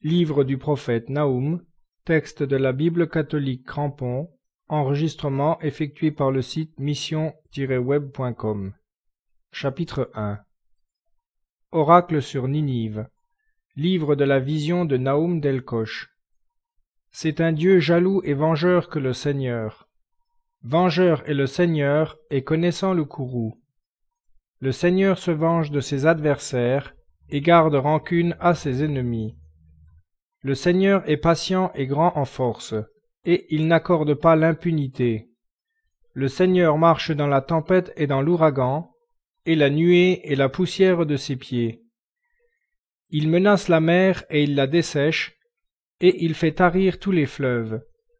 Livre du prophète Nahum, texte de la Bible catholique Crampon, enregistrement effectué par le site mission-web.com. Chapitre 1. Oracle sur Ninive. Livre de la vision de Nahum d'Elkosh. C'est un Dieu jaloux et vengeur que le Seigneur. Vengeur est le Seigneur et connaissant le courroux. Le Seigneur se venge de ses adversaires et garde rancune à ses ennemis. Le Seigneur est patient et grand en force, et il n'accorde pas l'impunité. Le Seigneur marche dans la tempête et dans l'ouragan, et la nuée est la poussière de ses pieds. Il menace la mer et il la dessèche, et il fait tarir tous les fleuves.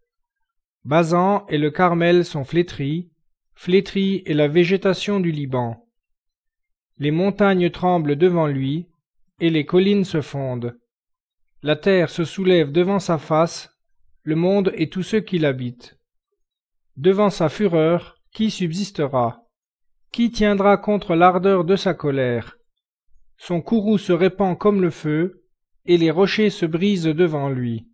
Basan et le Carmel sont flétris est la végétation du Liban. Les montagnes tremblent devant lui, et les collines se fondent. La terre se soulève devant sa face, le monde et tous ceux qui l'habitent. Devant sa fureur, qui subsistera? Qui tiendra contre l'ardeur de sa colère? Son courroux se répand comme le feu, et les rochers se brisent devant lui.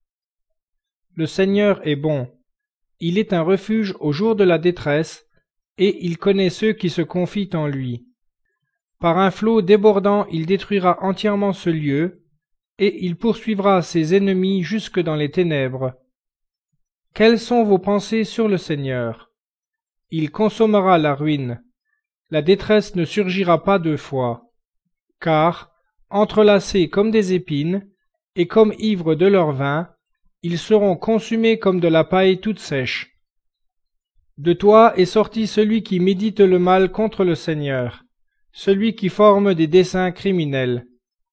Le Seigneur est bon, il est un refuge au jour de la détresse, et il connaît ceux qui se confient en lui. Par un flot débordant, il détruira entièrement ce lieu, et il poursuivra ses ennemis jusque dans les ténèbres. Quelles sont vos pensées sur le Seigneur? Il consommera la ruine. La détresse ne surgira pas deux fois. Car, entrelacés comme des épines, et comme ivres de leur vin, ils seront consumés comme de la paille toute sèche. De toi est sorti celui qui médite le mal contre le Seigneur, celui qui forme des desseins criminels.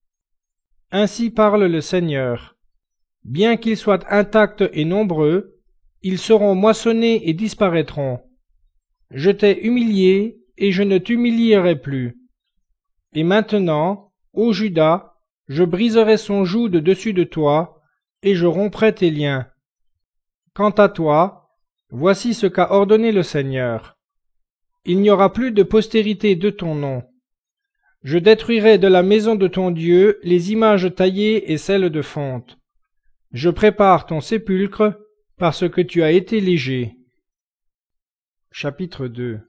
Ainsi parle le Seigneur. Bien qu'ils soient intacts et nombreux, ils seront moissonnés et disparaîtront. Je t'ai humilié, et je ne t'humilierai plus. Et maintenant, ô Juda, je briserai son joug de dessus de toi, et je romprai tes liens. Quant à toi, voici ce qu'a ordonné le Seigneur. Il n'y aura plus de postérité de ton nom. Je détruirai de la maison de ton Dieu les images taillées et celles de fonte. Je prépare ton sépulcre, parce que tu as été léger. Chapitre 2.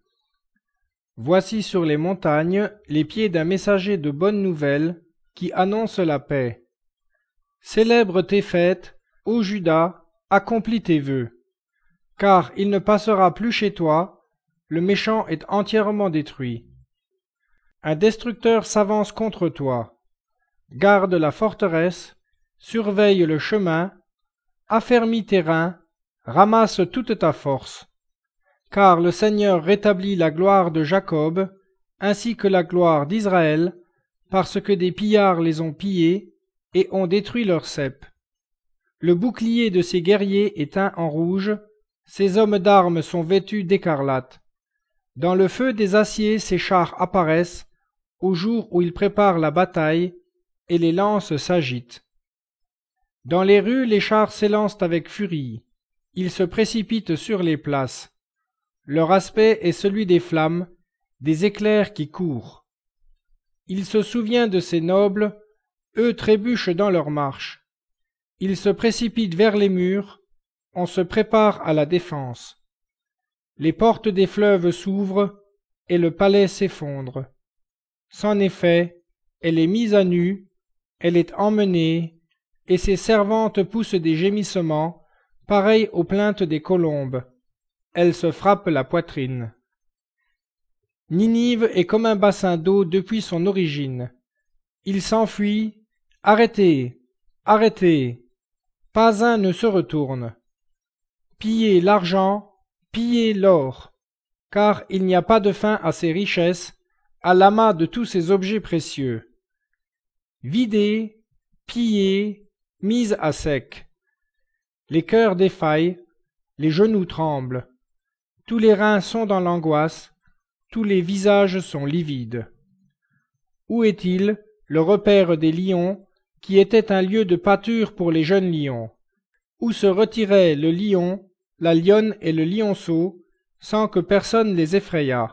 Voici sur les montagnes les pieds d'un messager de bonnes nouvelles qui annonce la paix. Célèbre tes fêtes, ô Juda, accomplis tes vœux. Car il ne passera plus chez toi, le méchant est entièrement détruit. Un destructeur s'avance contre toi. Garde la forteresse, surveille le chemin, affermis tes reins, ramasse toute ta force. Car le Seigneur rétablit la gloire de Jacob, ainsi que la gloire d'Israël, parce que des pillards les ont pillés et ont détruit leurs ceps. Le bouclier de ses guerriers est teint en rouge, ses hommes d'armes sont vêtus d'écarlate. Dans le feu des aciers ses chars apparaissent, au jour où ils préparent la bataille, et les lances s'agitent. Dans les rues les chars s'élancent avec furie, ils se précipitent sur les places. Leur aspect est celui des flammes, des éclairs qui courent. Il se souvient de ses nobles, eux trébuchent dans leur marche. Ils se précipitent vers les murs, on se prépare à la défense. Les portes des fleuves s'ouvrent, et le palais s'effondre. C'en est fait, elle est mise à nu, elle est emmenée, et ses servantes poussent des gémissements, pareils aux plaintes des colombes. Elle se frappe la poitrine. Ninive est comme un bassin d'eau depuis son origine. Il s'enfuit. Arrêtez, arrêtez. Pas un ne se retourne. Pillez l'argent, pillez l'or, car il n'y a pas de fin à ses richesses, à l'amas de tous ces objets précieux. Videz, pillez, mise à sec. Les cœurs défaillent, les genoux tremblent. Tous les reins sont dans l'angoisse, tous les visages sont livides. Où est-il, le repère des lions, qui était un lieu de pâture pour les jeunes lions? Où se retiraient le lion, la lionne et le lionceau, sans que personne les effrayât?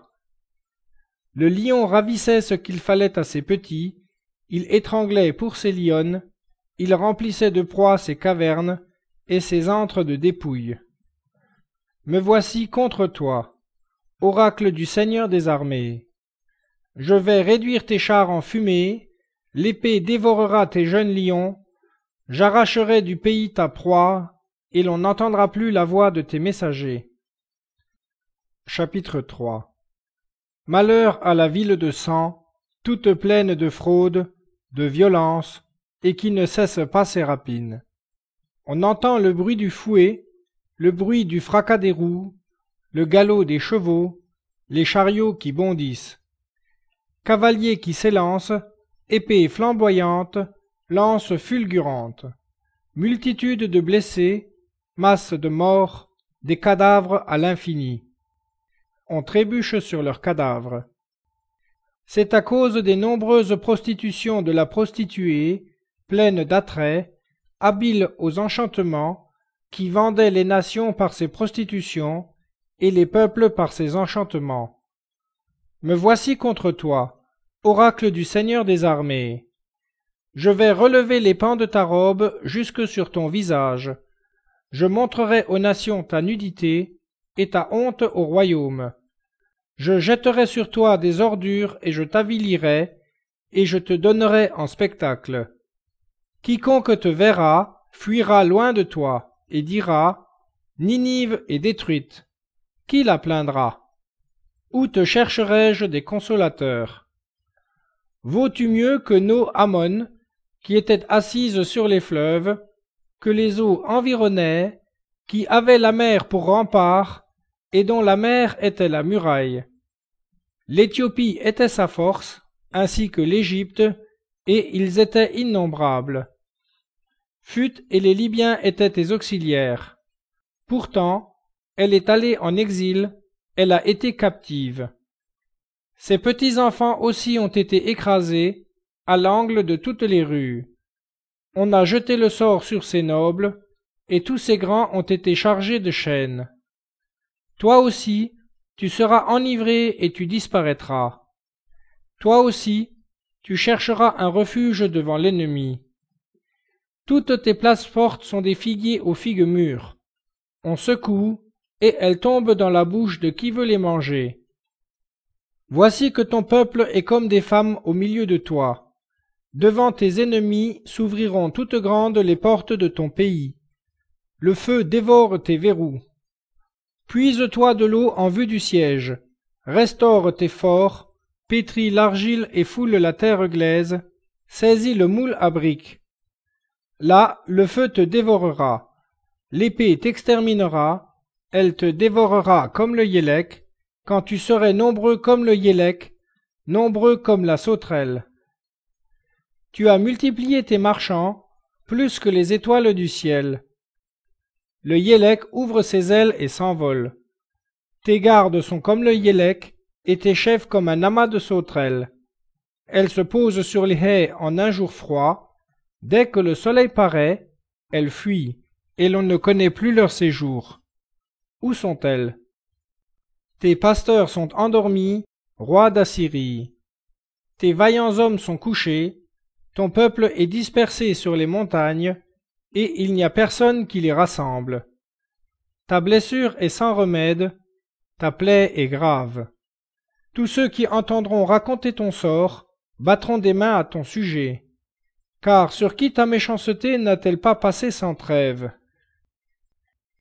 Le lion ravissait ce qu'il fallait à ses petits, il étranglait pour ses lionnes, il remplissait de proie ses cavernes et ses antres de dépouilles. Me voici contre toi, oracle du Seigneur des armées. Je vais réduire tes chars en fumée, l'épée dévorera tes jeunes lions, j'arracherai du pays ta proie, et l'on n'entendra plus la voix de tes messagers. Chapitre 3. Malheur à la ville de sang, toute pleine de fraude, de violence, et qui ne cesse pas ses rapines. On entend le bruit du fouet, le bruit du fracas des roues, le galop des chevaux, les chariots qui bondissent. Cavaliers qui s'élancent, épées flamboyantes, lances fulgurantes. Multitude de blessés, masse de morts, des cadavres à l'infini. On trébuche sur leurs cadavres. C'est à cause des nombreuses prostitutions de la prostituée, pleine d'attraits, habile aux enchantements, qui vendait les nations par ses prostitutions et les peuples par ses enchantements. Me voici contre toi, oracle du Seigneur des armées. Je vais relever les pans de ta robe jusque sur ton visage. Je montrerai aux nations ta nudité et ta honte au royaume. Je jetterai sur toi des ordures et je t'avilirai, et je te donnerai en spectacle. Quiconque te verra fuira loin de toi et dira « Ninive est détruite ». Qui la plaindra? Où te chercherai-je des consolateurs? Vaux-tu mieux que nos Ammon, qui étaient assises sur les fleuves, que les eaux environnaient, qui avaient la mer pour rempart, et dont la mer était la muraille? L'Éthiopie était sa force, ainsi que l'Égypte, et ils étaient innombrables. Phut et les Libyens étaient tes auxiliaires. Pourtant, elle est allée en exil, elle a été captive. Ses petits-enfants aussi ont été écrasés, à l'angle de toutes les rues. On a jeté le sort sur ses nobles, et tous ses grands ont été chargés de chaînes. Toi aussi, tu seras enivré et tu disparaîtras. Toi aussi, tu chercheras un refuge devant l'ennemi. Toutes tes places fortes sont des figuiers aux figues mûres. On secoue, et elles tombent dans la bouche de qui veut les manger. Voici que ton peuple est comme des femmes au milieu de toi. Devant tes ennemis s'ouvriront toutes grandes les portes de ton pays. Le feu dévore tes verrous. Puise-toi de l'eau en vue du siège. Restaure tes forts, pétris l'argile et foule la terre glaise, saisis le moule à briques. Là, le feu te dévorera, l'épée t'exterminera, elle te dévorera comme le yélek, quand tu serais nombreux comme le yélek, nombreux comme la sauterelle. Tu as multiplié tes marchands, plus que les étoiles du ciel. Le yélek ouvre ses ailes et s'envole. Tes gardes sont comme le yélek, et tes chefs comme un amas de sauterelles. Elles se posent sur les haies en un jour froid. Dès que le soleil paraît, elles fuient, et l'on ne connaît plus leur séjour. Où sont-elles? Tes pasteurs sont endormis, roi d'Assyrie. Tes vaillants hommes sont couchés, ton peuple est dispersé sur les montagnes, et il n'y a personne qui les rassemble. Ta blessure est sans remède, ta plaie est grave. Tous ceux qui entendront raconter ton sort battront des mains à ton sujet. Car sur qui ta méchanceté n'a-t-elle pas passé sans trêve?